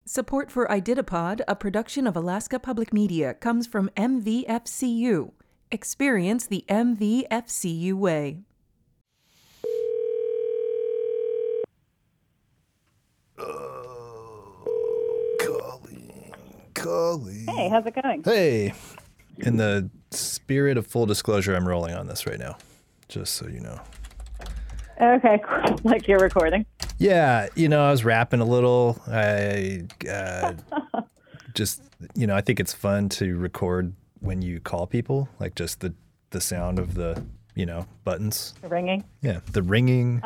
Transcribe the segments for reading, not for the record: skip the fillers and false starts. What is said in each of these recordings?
Support for IDITAPOD, a production of Alaska Public Media, comes from MVFCU. Experience the MVFCU way. Colleen. Hey, how's it going? Hey. In the spirit of full disclosure, I'm rolling on this right now, just so you know. Okay, cool. Like you're recording. Yeah, I was rapping a little. I just, I think it's fun to record when you call people, like just the sound of the, buttons. The ringing. Yeah, the ringing.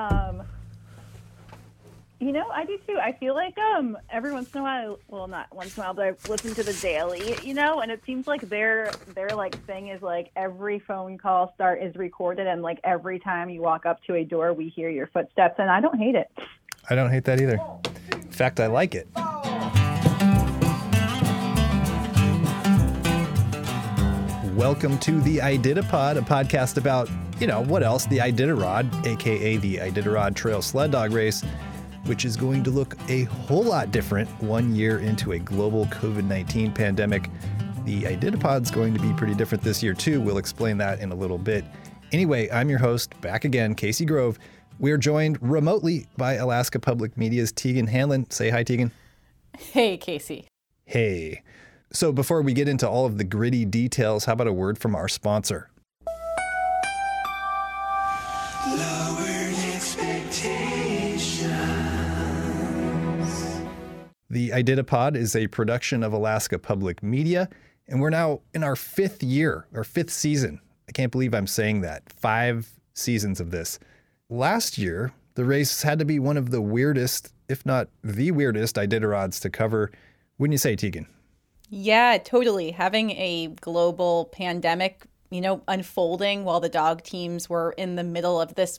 I do too. I feel like every once in a while, well, not once in a while, but I listen to the Daily, and it seems like their like thing is like every phone call start is recorded, and like every time you walk up to a door, we hear your footsteps, and I don't hate it. I don't hate that either. In fact, I like it. Welcome to the IDITAPOD, a podcast about, what else? The Iditarod, aka the Iditarod Trail Sled Dog Race, which is going to look a whole lot different 1 year into a global COVID-19 pandemic. The IDITAPOD's going to be pretty different this year too. We'll explain that in a little bit. Anyway, I'm your host, back again, Casey Grove. We're joined remotely by Alaska Public Media's Tegan Hanlon. Say hi, Tegan. Hey, Casey. Hey. So before we get into all of the gritty details, how about a word from our sponsor? Lowered expectations. The IDITAPOD is a production of Alaska Public Media, and we're now in our fifth season. I can't believe I'm saying that. 5 seasons of this. Last year, the race had to be one of the weirdest, if not the weirdest, Iditarods to cover. Wouldn't you say, Tegan? Yeah, totally. Having a global pandemic, unfolding while the dog teams were in the middle of this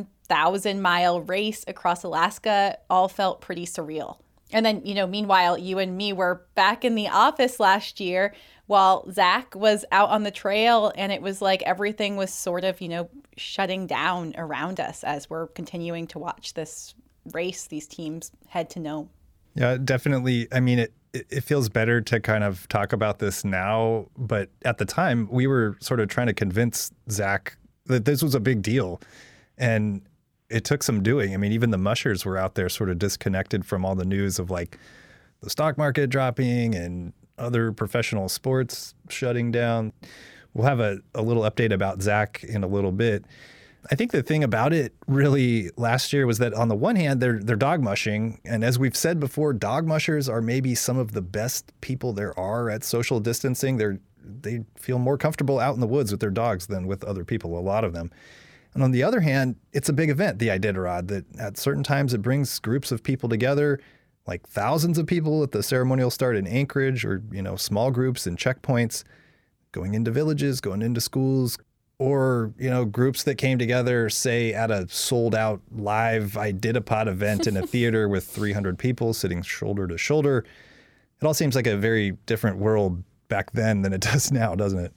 1,000-mile race across Alaska all felt pretty surreal. And then, meanwhile, you and me were back in the office last year while Zach was out on the trail, and it was like everything was sort of, shutting down around us as we're continuing to watch this race, these teams head to Nome. Yeah, definitely. I mean, it feels better to kind of talk about this now, but at the time we were sort of trying to convince Zach that this was a big deal, and it took some doing. I mean, even the mushers were out there sort of disconnected from all the news of like the stock market dropping and other professional sports shutting down. We'll have a little update about Zach in a little bit. I think the thing about it really last year was that on the one hand, they're dog mushing. And as we've said before, dog mushers are maybe some of the best people there are at social distancing. They feel more comfortable out in the woods with their dogs than with other people, a lot of them. And on the other hand, it's a big event, the Iditarod, that at certain times it brings groups of people together, like thousands of people at the ceremonial start in Anchorage, or, small groups and checkpoints, going into villages, going into schools, or, groups that came together, say, at a sold-out live IDITAPOD event in a theater with 300 people sitting shoulder to shoulder. It all seems like a very different world back then than it does now, doesn't it?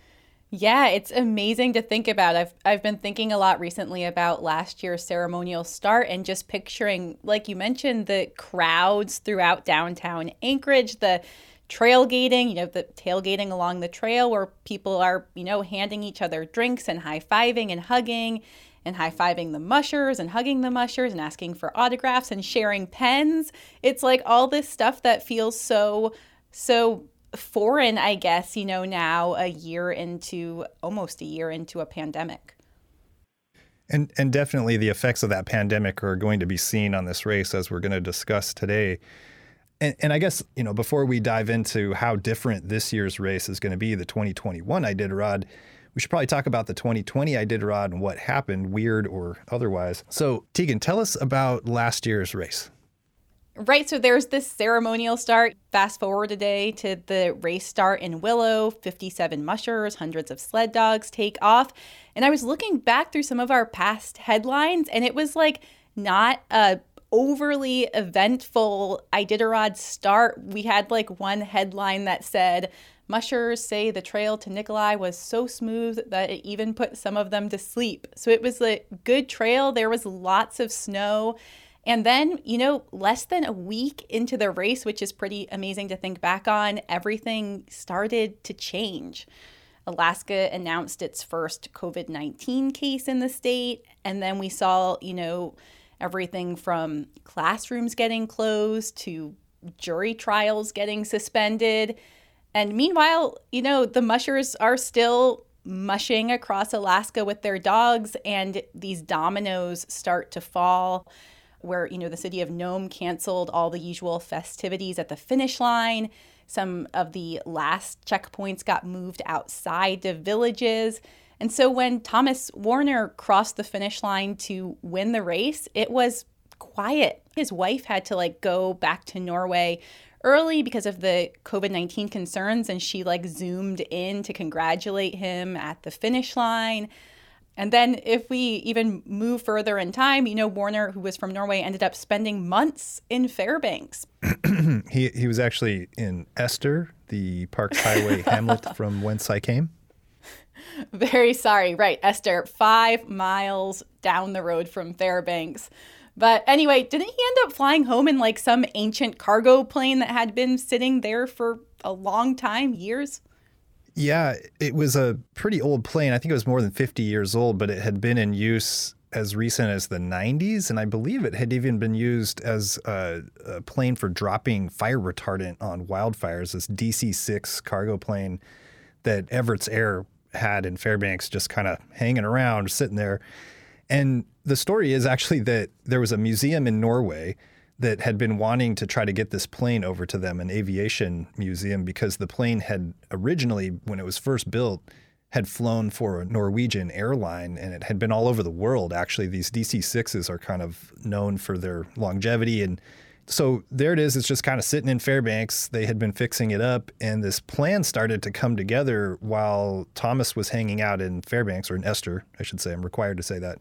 Yeah, it's amazing to think about. I've been thinking a lot recently about last year's ceremonial start and just picturing, like you mentioned, the crowds throughout downtown Anchorage, the trailgating, the tailgating along the trail where people are, handing each other drinks and high-fiving and high-fiving the mushers and hugging the mushers and asking for autographs and sharing pens. It's like all this stuff that feels so foreign, I guess, now almost a year into a pandemic. And definitely the effects of that pandemic are going to be seen on this race, as we're going to discuss today. And I guess, before we dive into how different this year's race is going to be, the 2021 Iditarod, we should probably talk about the 2020 Iditarod and what happened, weird or otherwise. So, Tegan, tell us about last year's race. Right. So there's this ceremonial start. Fast forward a day to the race start in Willow, 57 mushers, hundreds of sled dogs take off. And I was looking back through some of our past headlines, and it was like not a overly eventful Iditarod start. We had like one headline that said, mushers say the trail to Nikolai was so smooth that it even put some of them to sleep. So it was a good trail. There was lots of snow. And then, less than a week into the race, which is pretty amazing to think back on, everything started to change. Alaska announced its first COVID-19 case in the state. And then we saw, everything from classrooms getting closed to jury trials getting suspended. And meanwhile, the mushers are still mushing across Alaska with their dogs, and these dominoes start to fall where, the city of Nome canceled all the usual festivities at the finish line. Some of the last checkpoints got moved outside of villages. And so when Thomas Warner crossed the finish line to win the race, it was quiet. His wife had to go back to Norway early because of the COVID-19 concerns, and she zoomed in to congratulate him at the finish line. And then if we even move further in time, Warner, who was from Norway, ended up spending months in Fairbanks. He was actually in Esther, the Parks Highway hamlet from whence I came. Very sorry. Right, Esther, 5 miles down the road from Fairbanks. But anyway, didn't he end up flying home in some ancient cargo plane that had been sitting there for a long time, years? Yeah, it was a pretty old plane. I think it was more than 50 years old, but it had been in use as recent as the 90s. And I believe it had even been used as a plane for dropping fire retardant on wildfires, this DC-6 cargo plane that Everett's Air had in Fairbanks, just kind of hanging around, sitting there. And the story is actually that there was a museum in Norway that had been wanting to try to get this plane over to them, an aviation museum, because the plane had originally, when it was first built, had flown for a Norwegian airline, and it had been all over the world. Actually, these DC-6s are kind of known for their longevity. And so there it is. It's just kind of sitting in Fairbanks. They had been fixing it up, and this plan started to come together while Thomas was hanging out in Fairbanks, or in Esther, I should say. I'm required to say that.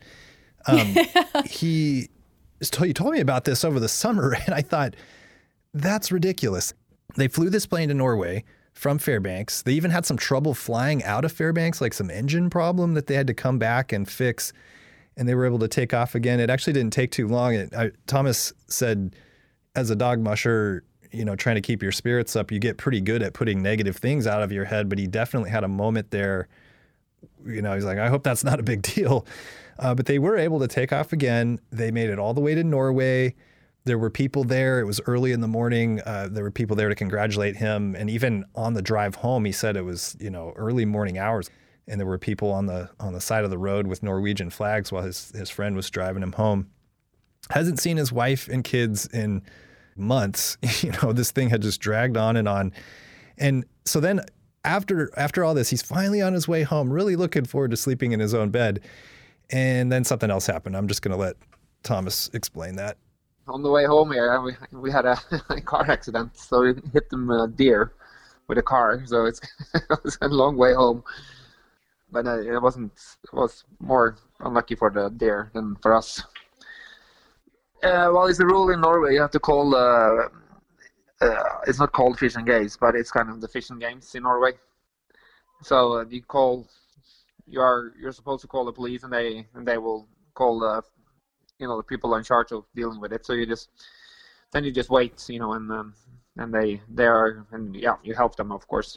He told me about this over the summer, and I thought, that's ridiculous. They flew this plane to Norway from Fairbanks. They even had some trouble flying out of Fairbanks, some engine problem that they had to come back and fix, and they were able to take off again. It actually didn't take too long. Thomas said, as a dog musher, trying to keep your spirits up, you get pretty good at putting negative things out of your head, but he definitely had a moment there. He's like, I hope that's not a big deal. But they were able to take off again. They made it all the way to Norway. There were people there. It was early in the morning. There were people there to congratulate him. And even on the drive home, he said it was, early morning hours. And there were people on the side of the road with Norwegian flags while his friend was driving him home. Hasn't seen his wife and kids in months. This thing had just dragged on. And so then after all this, he's finally on his way home, really looking forward to sleeping in his own bed. And then something else happened. I'm just going to let Thomas explain that. On the way home here, we had a car accident. So we hit them deer with a car. So it was a long way home. But it was more unlucky for the deer than for us. Well, it's a rule in Norway. You have to call, it's not called Fish and Games, but it's kind of the Fish and Games in Norway. So you call... You're supposed to call the police, and they will call the people in charge of dealing with it. So you just wait, and they are, and yeah, you help them, of course.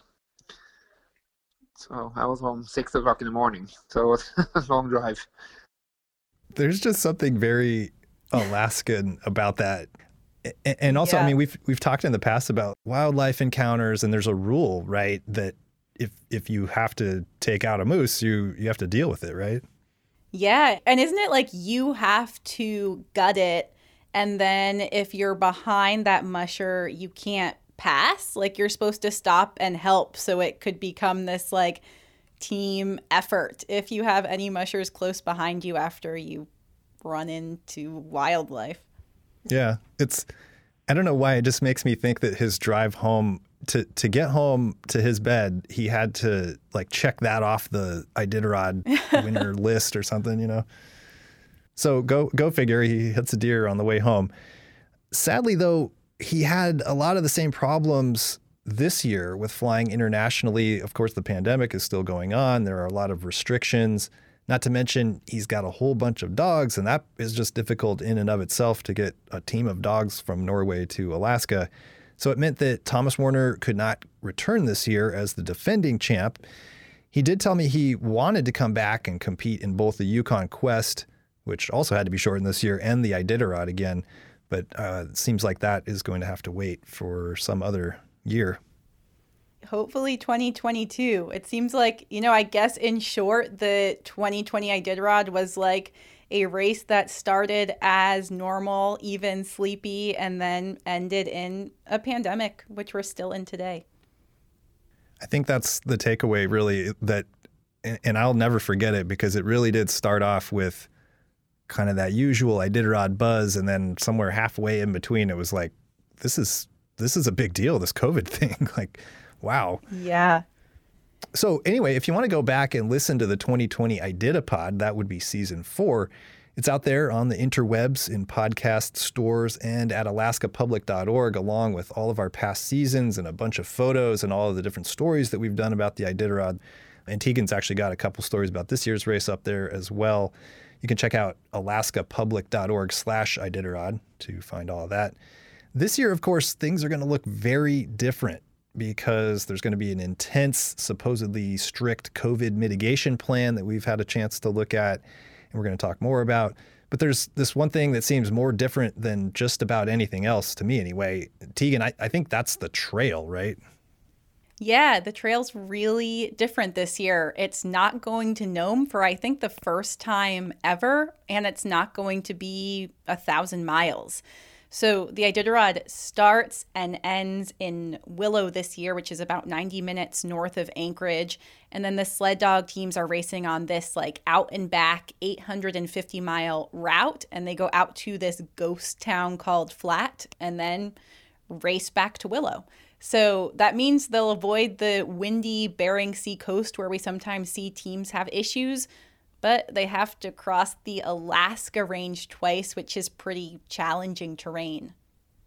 So I was home 6 o'clock in the morning, so it was a long drive. There's just something very Alaskan about that. And also, I mean, we've talked in the past about wildlife encounters, and there's a rule, right, that if you have to take out a moose, you have to deal with it, right? Yeah. And isn't it you have to gut it, and then if you're behind that musher, you can't pass? You're supposed to stop and help, so it could become this team effort if you have any mushers close behind you after you run into wildlife. Yeah. I don't know why, it just makes me think that his drive home, to get home to his bed, he had to check that off the Iditarod winner list or something, So go figure, he hits a deer on the way home. Sadly, though, he had a lot of the same problems this year with flying internationally. Of course, the pandemic is still going on. There are a lot of restrictions. Not to mention, he's got a whole bunch of dogs, and that is just difficult in and of itself to get a team of dogs from Norway to Alaska. So it meant that Thomas Warner could not return this year as the defending champ. He did tell me he wanted to come back and compete in both the Yukon Quest, which also had to be shortened this year, and the Iditarod again. But it seems like that is going to have to wait for some other year. Hopefully 2022. It seems like, I guess in short, the 2020 Iditarod was like a race that started as normal, even sleepy, and then ended in a pandemic, which we're still in today. I think that's the takeaway, really, and I'll never forget it, because it really did start off with kind of that usual Iditarod buzz, and then somewhere halfway in between, it was like, this is a big deal, this COVID thing. Like, wow. Yeah. So anyway, if you want to go back and listen to the 2020 Iditapod, that would be season 4. It's out there on the interwebs in podcast stores and at alaskapublic.org, along with all of our past seasons and a bunch of photos and all of the different stories that we've done about the Iditarod. And Tegan's actually got a couple stories about this year's race up there as well. You can check out alaskapublic.org/Iditarod to find all of that. This year, of course, things are going to look very different, because there's going to be an intense, supposedly strict COVID mitigation plan that we've had a chance to look at, and we're going to talk more about. But there's this one thing that seems more different than just about anything else, to me anyway. Tegan, I think that's the trail, right? Yeah, the trail's really different this year. It's not going to Nome for, I think, the first time ever, and it's not going to be 1,000 miles. So the Iditarod starts and ends in Willow this year, which is about 90 minutes north of Anchorage. And then the sled dog teams are racing on this like out and back 850-mile route. And they go out to this ghost town called Flat and then race back to Willow. So that means they'll avoid the windy Bering Sea coast where we sometimes see teams have issues. But they have to cross the Alaska Range twice, which is pretty challenging terrain.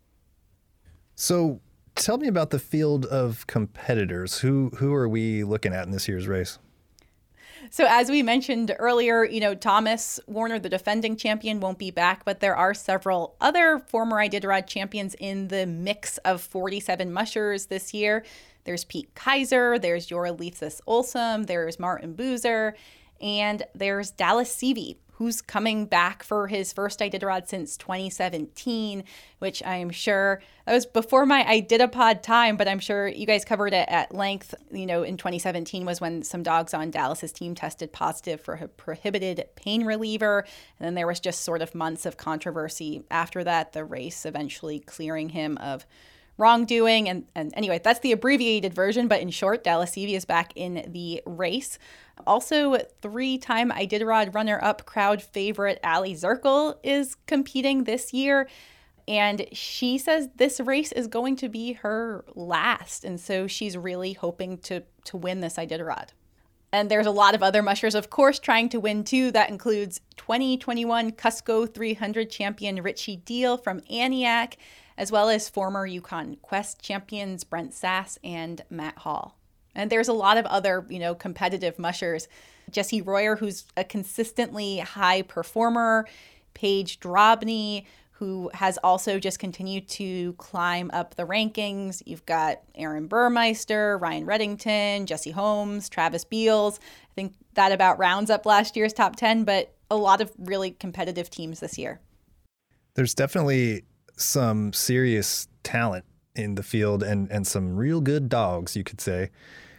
So tell me about the field of competitors. Who are we looking at in this year's race? So as we mentioned earlier, Thomas Warner, the defending champion, won't be back, but there are several other former Iditarod champions in the mix of 47 mushers this year. There's Pete Kaiser, there's Joralithus Olsum, there's Martin Boozer, and there's Dallas Seavey, who's coming back for his first Iditarod since 2017, which I am sure, that was before my Iditapod time, but I'm sure you guys covered it at length. In 2017 was when some dogs on Dallas's team tested positive for a prohibited pain reliever. And then there was just sort of months of controversy after that, the race eventually clearing him of wrongdoing. And anyway, that's the abbreviated version, but in short, Dallas Seavey is back in the race. Also, 3-time Iditarod runner-up crowd favorite Ali Zirkel is competing this year, and she says this race is going to be her last, and so she's really hoping to win this Iditarod. And there's a lot of other mushers, of course, trying to win too. That includes 2021 Cusco 300 champion Richie Deal from Aniak, as well as former Yukon Quest champions Brent Sass and Matt Hall. And there's a lot of other, competitive mushers. Jesse Royer, who's a consistently high performer. Paige Drobny, who has also just continued to climb up the rankings. You've got Aaron Burmeister, Ryan Reddington, Jesse Holmes, Travis Beals. I think that about rounds up last year's top 10, but a lot of really competitive teams this year. There's definitely some serious talent in the field and some real good dogs, you could say.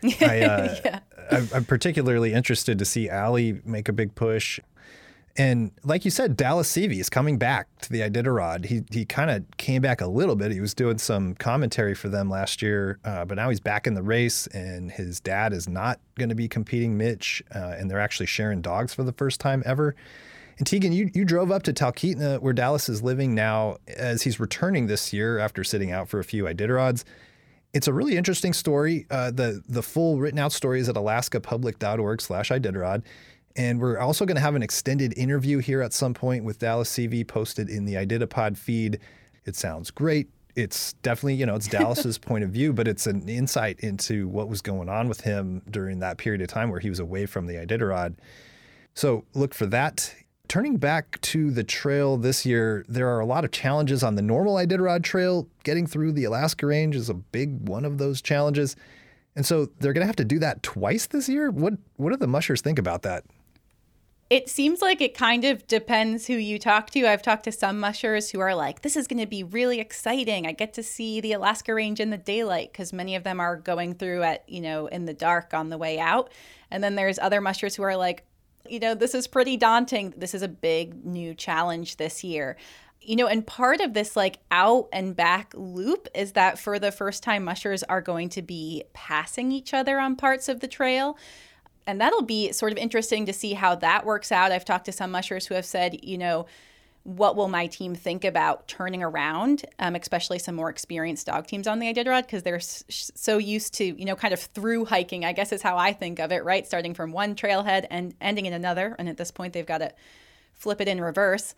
Yeah. I'm particularly interested to see Ali make a big push. And like you said, Dallas Seavey is coming back to the Iditarod. He kind of came back a little bit. He was doing some commentary for them last year, but now he's back in the race, and his dad is not going to be competing, Mitch, and they're actually sharing dogs for the first time ever. And Tegan, you drove up to Talkeetna, where Dallas is living now, as he's returning this year after sitting out for a few Iditarods. It's a really interesting story. The full written out story is at alaskapublic.org/Iditarod. And we're also going to have an extended interview here at some point with Dallas Seavey posted in the Iditapod feed. It sounds great. It's definitely, it's Dallas's point of view, but it's an insight into what was going on with him during that period of time where he was away from the Iditarod. So look for that. Turning back to the trail this year, there are a lot of challenges on the normal Iditarod Trail. Getting through the Alaska Range is a big one of those challenges. And so they're going to have to do that twice this year? What do the mushers think about that? It seems like it kind of depends who you talk to. I've talked to some mushers who are like, this is going to be really exciting. I get to see the Alaska Range in the daylight, because many of them are going through at, in the dark on the way out. And then there's other mushers who are like, this is pretty daunting. This is a big new challenge this year. And part of this like out and back loop is that for the first time, mushers are going to be passing each other on parts of the trail. And that'll be sort of interesting to see how that works out. I've talked to some mushers who have said, what will my team think about turning around, especially some more experienced dog teams on the Iditarod, because they're so used to, kind of through hiking, I guess is how I think of it, right? Starting from one trailhead and ending in another. And at this point, they've got to flip it in reverse.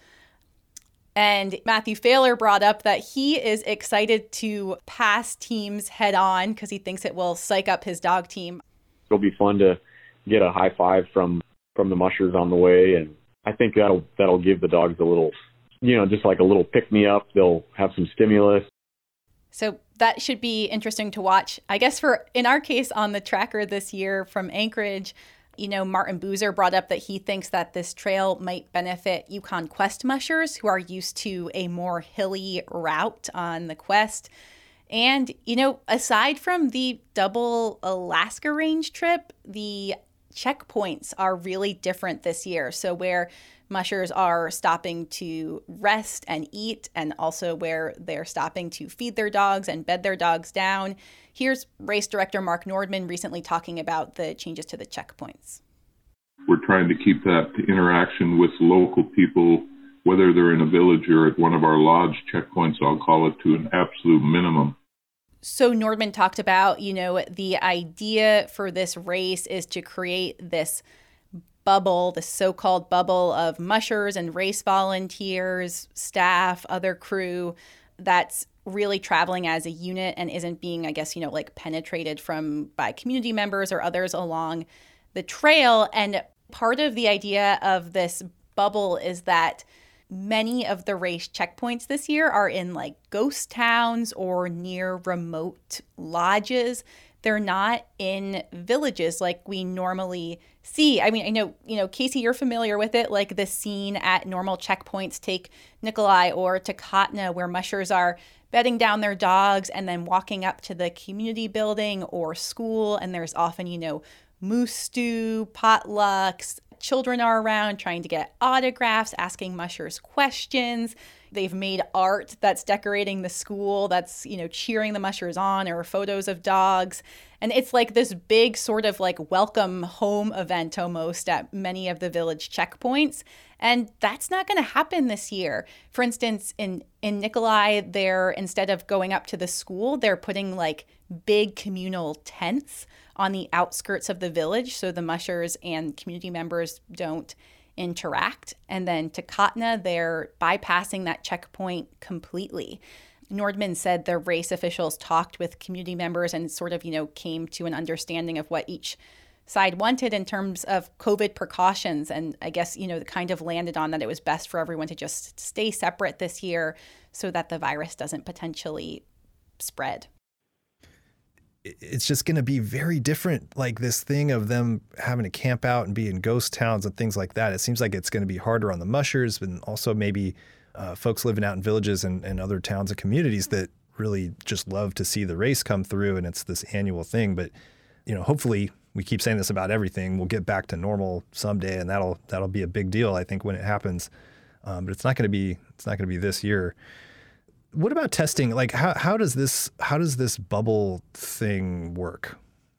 And Matthew Failer brought up that he is excited to pass teams head on because he thinks it will psych up his dog team. It'll be fun to get a high five from the mushers on the way, and I think that'll give the dogs a little, just like a little pick-me-up. They'll have some stimulus. So that should be interesting to watch. I guess in our case on the tracker this year from Anchorage, Martin Boozer brought up that he thinks that this trail might benefit Yukon Quest mushers who are used to a more hilly route on the Quest. And, aside from the double Alaska Range trip, the checkpoints are really different this year. So where mushers are stopping to rest and eat, and also where they're stopping to feed their dogs and bed their dogs down. Here's race director Mark Nordman recently talking about the changes to the checkpoints. We're trying to keep that interaction with local people, whether they're in a village or at one of our lodge checkpoints, I'll call it, to an absolute minimum. So Nordman talked about, the idea for this race is to create this bubble, the so-called bubble of mushers and race volunteers, staff, other crew that's really traveling as a unit and isn't being, I guess, penetrated by community members or others along the trail. And part of the idea of this bubble is that many of the race checkpoints this year are in like ghost towns or near remote lodges. They're not in villages like we normally see. I mean, I know, Casey, you're familiar with it, like the scene at normal checkpoints, take Nikolai or Takotna, where mushers are bedding down their dogs and then walking up to the community building or school. And there's often, moose stew, potlucks. Children are around trying to get autographs, asking mushers questions. They've made art that's decorating the school, that's, cheering the mushers on, or photos of dogs. And it's like this big sort of like welcome home event almost at many of the village checkpoints. And that's not going to happen this year. For instance, in Nikolai, instead of going up to the school, they're putting like big communal tents on the outskirts of the village so the mushers and community members don't interact. And then to Takotna, they're bypassing that checkpoint completely. Nordman said the race officials talked with community members and sort of, came to an understanding of what each side wanted in terms of COVID precautions. And I guess, kind of landed on that it was best for everyone to just stay separate this year so that the virus doesn't potentially spread. It's just going to be very different, like this thing of them having to camp out and be in ghost towns and things like that. It seems like it's going to be harder on the mushers, but also maybe folks living out in villages and other towns and communities that really just love to see the race come through, and it's this annual thing. But, hopefully we keep saying this about everything. We'll get back to normal someday, and that'll be a big deal, I think, when it happens. But it's not going to be this year. What about testing? Like, how does this bubble thing work?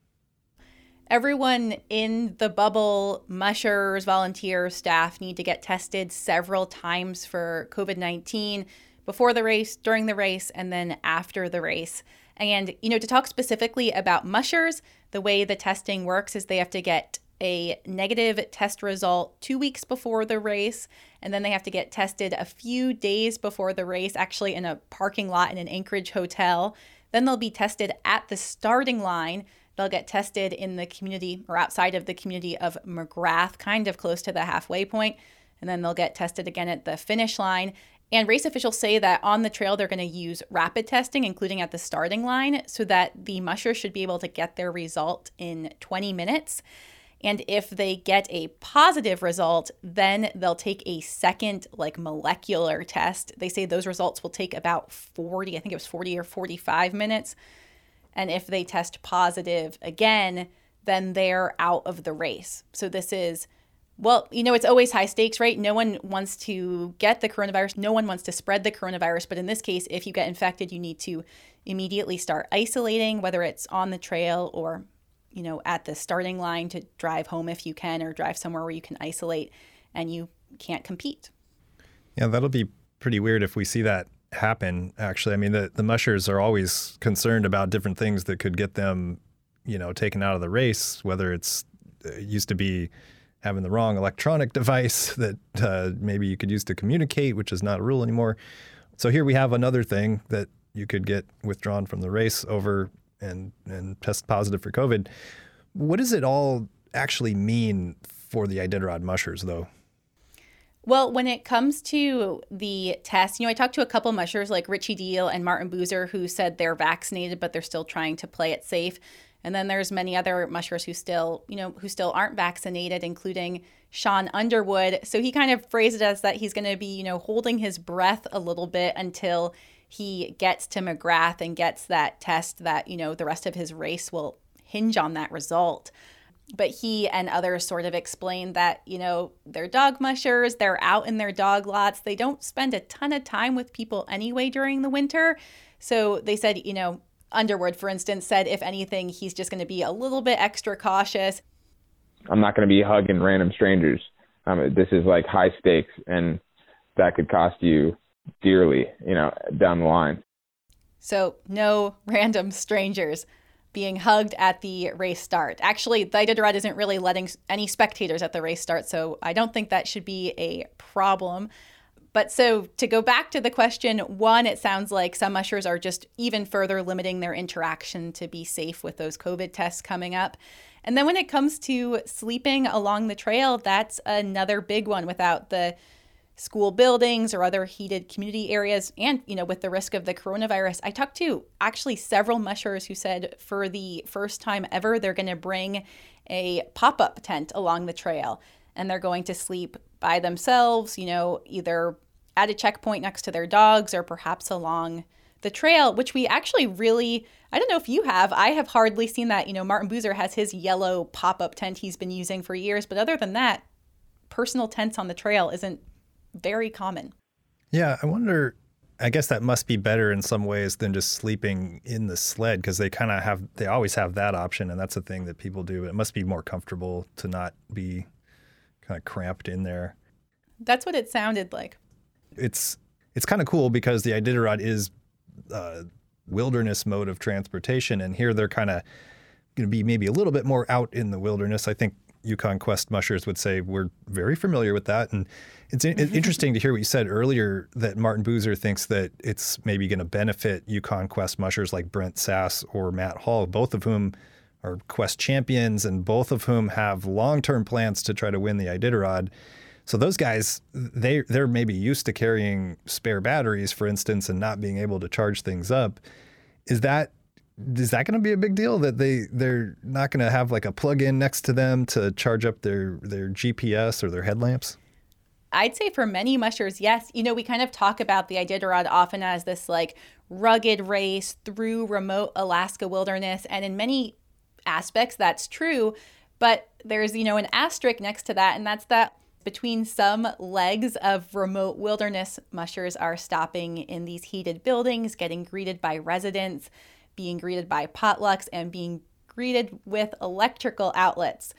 Everyone in the bubble, mushers, volunteers, staff, need to get tested several times for COVID-19 before the race, during the race, and then after the race. And, to talk specifically about mushers, the way the testing works is they have to get a negative test result 2 weeks before the race, and then they have to get tested a few days before the race, actually in a parking lot in an Anchorage hotel. Then they'll be tested at the starting line. They'll get tested in the community or outside of the community of McGrath, kind of close to the halfway point, and then they'll get tested again at the finish line. And race officials say that on the trail, they're going to use rapid testing, including at the starting line, so that the mushers should be able to get their result in 20 minutes. And if they get a positive result, then they'll take a second molecular test. They say those results will take about 40 or 45 minutes. And if they test positive again, then they're out of the race. So this is, it's always high stakes, right? No one wants to get the coronavirus. No one wants to spread the coronavirus. But in this case, if you get infected, you need to immediately start isolating, whether it's on the trail or, at the starting line to drive home if you can, or drive somewhere where you can isolate and you can't compete. Yeah, that'll be pretty weird if we see that happen, actually. I mean, the mushers are always concerned about different things that could get them, taken out of the race, whether it used to be having the wrong electronic device that maybe you could use to communicate, which is not a rule anymore. So here we have another thing that you could get withdrawn from the race over and test positive for COVID. What does it all actually mean for the Iditarod mushers, though? Well, when it comes to the test, I talked to a couple mushers like Richie Deal and Martin Boozer who said they're vaccinated, but they're still trying to play it safe. And then there's many other mushers who still aren't vaccinated, including Sean Underwood. So he kind of phrased it as that he's going to be, holding his breath a little bit until he gets to McGrath and gets that test that, the rest of his race will hinge on that result. But he and others sort of explained that, they're dog mushers, they're out in their dog lots. They don't spend a ton of time with people anyway during the winter. So they said, Underwood, for instance, said, if anything, he's just going to be a little bit extra cautious. I'm not going to be hugging random strangers. This is high stakes, and that could cost you dearly, down the line. So no random strangers being hugged at the race start. Actually, the Iditarod isn't really letting any spectators at the race start, so I don't think that should be a problem. But so to go back to the question, one, it sounds like some mushers are just even further limiting their interaction to be safe with those COVID tests coming up. And then when it comes to sleeping along the trail, that's another big one without the school buildings or other heated community areas. And, with the risk of the coronavirus, I talked to actually several mushers who said for the first time ever, they're going to bring a pop-up tent along the trail and they're going to sleep by themselves, either at a checkpoint next to their dogs or perhaps along the trail, which we actually really, I don't know if you have, I have hardly seen that. Martin Boozer has his yellow pop-up tent he's been using for years. But other than that, personal tents on the trail isn't very common. Yeah, I wonder, I guess that must be better in some ways than just sleeping in the sled, because they always have that option, and that's a thing that people do. It must be more comfortable to not be kind of cramped in there. That's what it sounded like. It's kind of cool because the Iditarod is a wilderness mode of transportation, and here they're kind of going to be maybe a little bit more out in the wilderness. I think Yukon Quest mushers would say we're very familiar with that. And it's interesting to hear what you said earlier, that Martin Boozer thinks that it's maybe going to benefit Yukon Quest mushers like Brent Sass or Matt Hall, both of whom are Quest champions and both of whom have long-term plans to try to win the Iditarod. So those guys, they're maybe used to carrying spare batteries, for instance, and not being able to charge things up. Is that going to be a big deal, that they're not going to have like a plug-in next to them to charge up their GPS or their headlamps? I'd say for many mushers, yes. We kind of talk about the Iditarod often as this rugged race through remote Alaska wilderness. And in many aspects, that's true. But there's, an asterisk next to that. And that's that between some legs of remote wilderness, mushers are stopping in these heated buildings, getting greeted by residents, being greeted by potlucks, and being greeted with electrical outlets.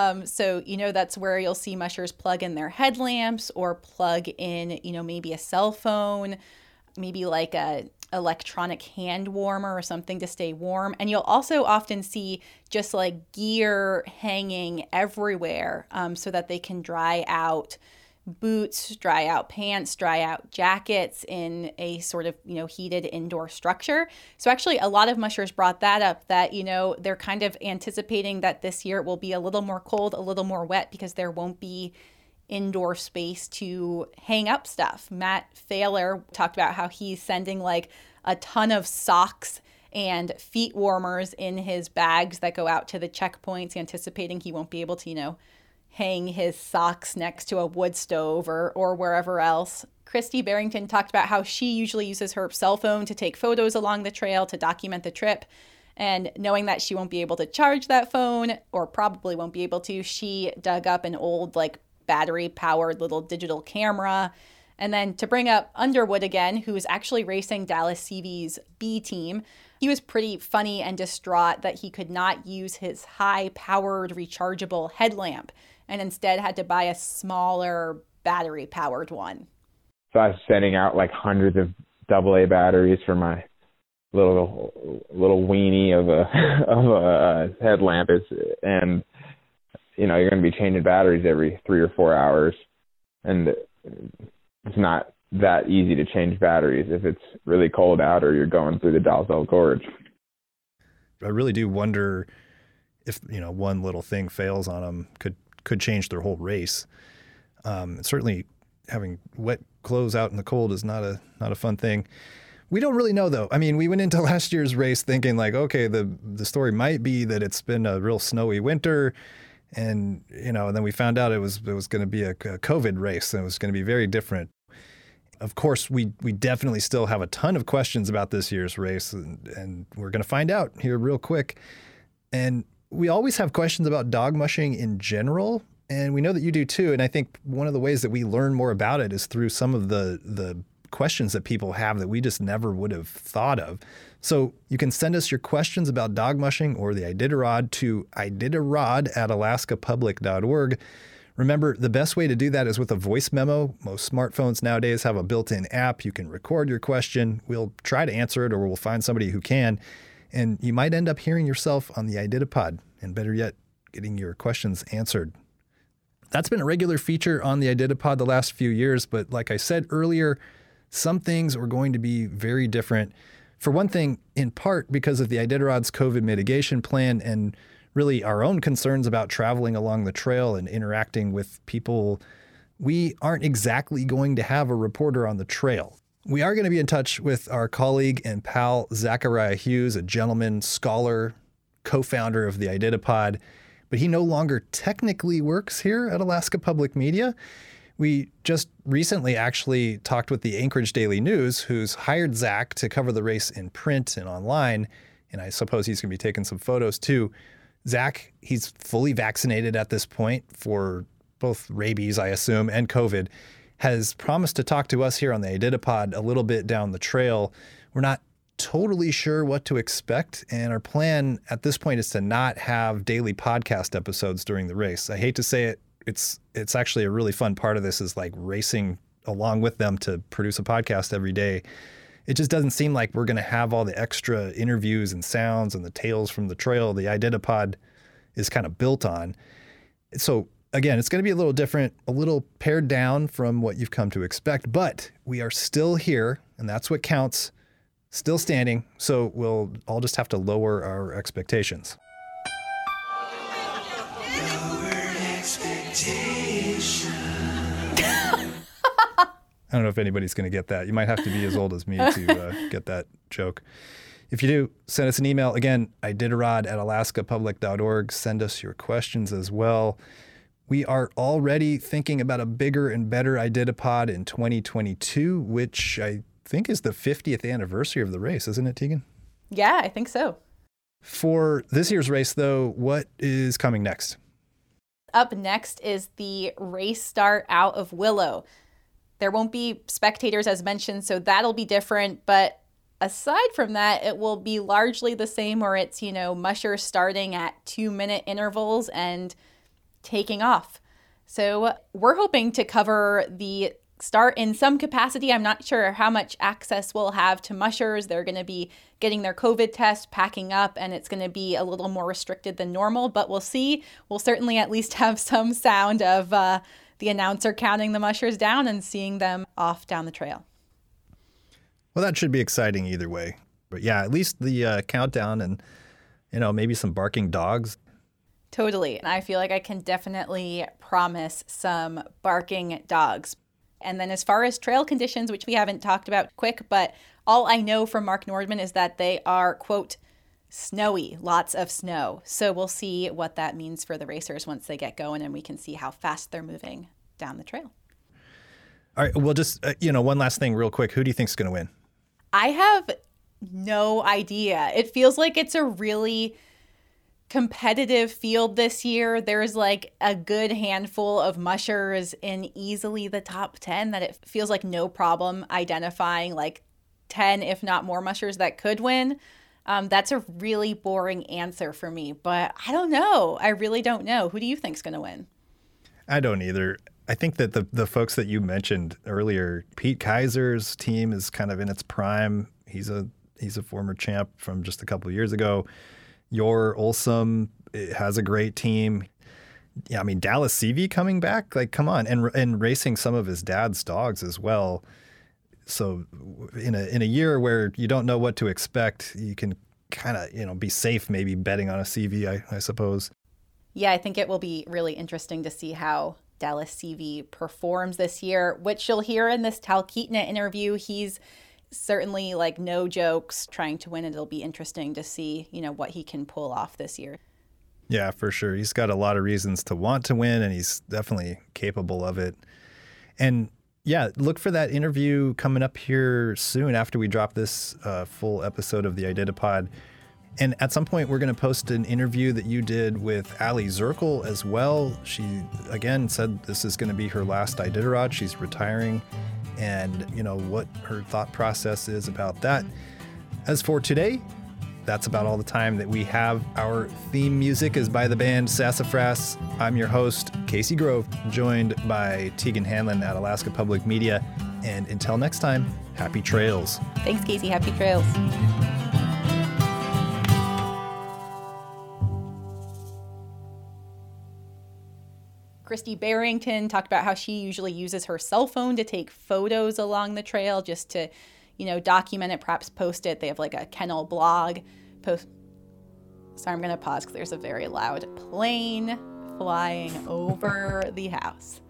So, that's where you'll see mushers plug in their headlamps or plug in, maybe a cell phone, maybe like a electronic hand warmer or something to stay warm. And you'll also often see just gear hanging everywhere so that they can dry out boots, dry out pants, dry out jackets in a sort of, heated indoor structure. So actually a lot of mushers brought that up, that, they're kind of anticipating that this year it will be a little more cold, a little more wet, because there won't be indoor space to hang up stuff. Matt Thaler talked about how he's sending like a ton of socks and feet warmers in his bags that go out to the checkpoints, anticipating he won't be able to, hang his socks next to a wood stove or wherever else. Christy Barrington talked about how she usually uses her cell phone to take photos along the trail to document the trip. And knowing that she won't be able to charge that phone, or probably won't be able to, she dug up an old battery-powered little digital camera. And then to bring up Underwood again, who is actually racing Dallas CV's B team, he was pretty funny and distraught that he could not use his high-powered rechargeable headlamp and instead had to buy a smaller battery-powered one. So I was sending out hundreds of AA batteries for my little weenie of a headlamp. And you're going to be changing batteries every 3 or 4 hours, and it's not that easy to change batteries if it's really cold out or you're going through the Dalzell Gorge. I really do wonder if one little thing fails on them could change their whole race. Certainly having wet clothes out in the cold is not a fun thing. We don't really know, though. I mean, we went into last year's race thinking okay, the story might be that it's been a real snowy winter, and and then we found out it was going to be a COVID race, and it was going to be very different. Of course, we definitely still have a ton of questions about this year's race, and we're going to find out here real quick. And we always have questions about dog mushing in general, and we know that you do too. And I think one of the ways that we learn more about it is through some of the questions that people have that we just never would have thought of. So you can send us your questions about dog mushing or the Iditarod to iditarod@alaskapublic.org. Remember, the best way to do that is with a voice memo. Most smartphones nowadays have a built-in app. You can record your question. We'll try to answer it, or we'll find somebody who can. And you might end up hearing yourself on the Iditapod, and better yet, getting your questions answered. That's been a regular feature on the Iditapod the last few years, but like I said earlier, some things are going to be very different. For one thing, in part because of the Iditarod's COVID mitigation plan and really our own concerns about traveling along the trail and interacting with people, we aren't exactly going to have a reporter on the trail. We are going to be in touch with our colleague and pal, Zachariah Hughes, a gentleman, scholar, co-founder of the Iditapod, but he no longer technically works here at Alaska Public Media. We just recently actually talked with the Anchorage Daily News, who's hired Zach to cover the race in print and online, and I suppose he's going to be taking some photos too. Zach, he's fully vaccinated at this point for both rabies, I assume, and COVID, has promised to talk to us here on the Iditapod a little bit down the trail. We're not totally sure what to expect, and our plan at this point is to not have daily podcast episodes during the race. I hate to say it, it's actually a really fun part of this is racing along with them to produce a podcast every day. It just doesn't seem like we're going to have all the extra interviews and sounds and the tales from the trail the Iditapod is kind of built on. So again, it's going to be a little different, a little pared down from what you've come to expect, but we are still here, and that's what counts, still standing. So we'll all just have to lower our expectations. I don't know if anybody's going to get that. You might have to be as old as me to get that joke. If you do, send us an email. Again, iditarod@alaskapublic.org. Send us your questions as well. We are already thinking about a bigger and better Iditapod in 2022, which I think is the 50th anniversary of the race, isn't it, Tegan? Yeah, I think so. For this year's race, though, what is coming next? Up next is the race start out of Willow. There won't be spectators as mentioned, so that'll be different. But aside from that, it will be largely the same, where it's, mushers starting at 2-minute intervals and taking off. So we're hoping to cover the start in some capacity. I'm not sure how much access we'll have to mushers. They're going to be getting their COVID test, packing up, and it's going to be a little more restricted than normal, but we'll see. We'll certainly at least have some sound of the announcer counting the mushers down and seeing them off down the trail. Well, that should be exciting either way. But yeah, at least the countdown and, maybe some barking dogs. Totally. And I feel like I can definitely promise some barking dogs. And then as far as trail conditions, which we haven't talked about quick, but all I know from Mark Nordman is that they are, quote, snowy, lots of snow. So we'll see what that means for the racers once they get going, and we can see how fast they're moving down the trail. All right. Well, just, one last thing real quick. Who do you think is going to win? I have no idea. It feels like it's a really competitive field this year. There's like a good handful of mushers in easily the top 10 that it feels like no problem identifying like 10, if not more mushers that could win. That's a really boring answer for me, but I don't know. I really don't know. Who do you think's going to win? I don't either. I think that the folks that you mentioned earlier, Pete Kaiser's team is kind of in its prime. He's a former champ from just a couple of years ago. Your Olsum has a great team. Yeah, I mean, Dallas CV coming back, like, come on, and racing some of his dad's dogs as well. So in a year where you don't know what to expect, you can kind of, be safe maybe betting on a CV, I suppose. Yeah, I think it will be really interesting to see how Dallas CV performs this year, which you'll hear in this Talkeetna interview. He's certainly like no jokes trying to win, and it'll be interesting to see, what he can pull off this year. Yeah, for sure. He's got a lot of reasons to want to win, and he's definitely capable of it. And yeah, look for that interview coming up here soon after we drop this full episode of the IDITAPod. And at some point, we're going to post an interview that you did with Ali Zirkle as well. She, again, said this is going to be her last Iditarod. She's retiring, and, what her thought process is about that. As for today, that's about all the time that we have. Our theme music is by the band Sassafras. I'm your host, Casey Grove, joined by Tegan Hanlon at Alaska Public Media. And until next time, happy trails. Thanks, Casey. Happy trails. Christy Barrington talked about how she usually uses her cell phone to take photos along the trail just to, document it, perhaps post it. They have like a kennel blog post. Sorry, I'm going to pause because there's a very loud plane flying over the house.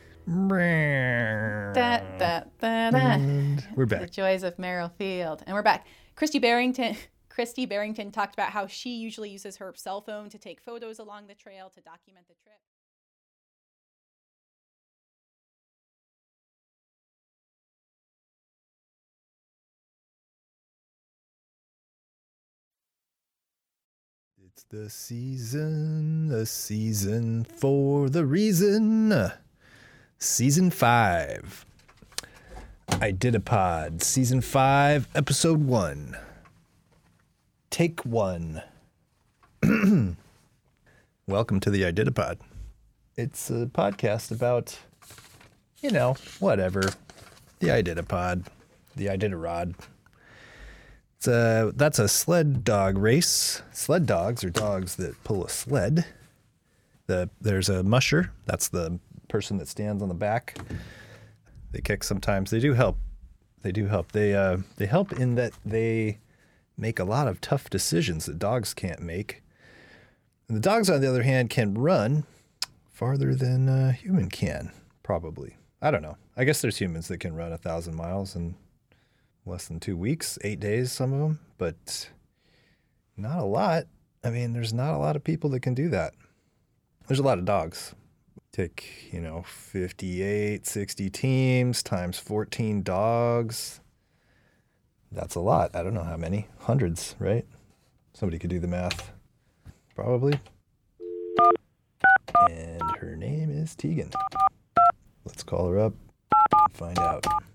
We're back. The joys of Merrill Field. And we're back. Christy Barrington talked about how she usually uses her cell phone to take photos along the trail to document the trip. It's the season for the reason. Season 5. IDITAPod, Season 5, Episode 1. Take 1. Welcome to the IDITAPod. It's a podcast about, whatever. The IDITAPod, the Iditarod. That's a sled dog race. Sled dogs are dogs that pull a sled. There's a musher. That's the person that stands on the back. They kick sometimes. They do help. They help in that they make a lot of tough decisions that dogs can't make. And the dogs, on the other hand, can run farther than a human can, probably. I don't know. I guess there's humans that can run 1,000 miles in less than 2 weeks, 8 days, some of them, but not a lot. I mean, there's not a lot of people that can do that. There's a lot of dogs. Take, 58, 60 teams times 14 dogs. That's a lot. I don't know how many. Hundreds, right? Somebody could do the math. Probably. And her name is Tegan. Let's call her up and find out.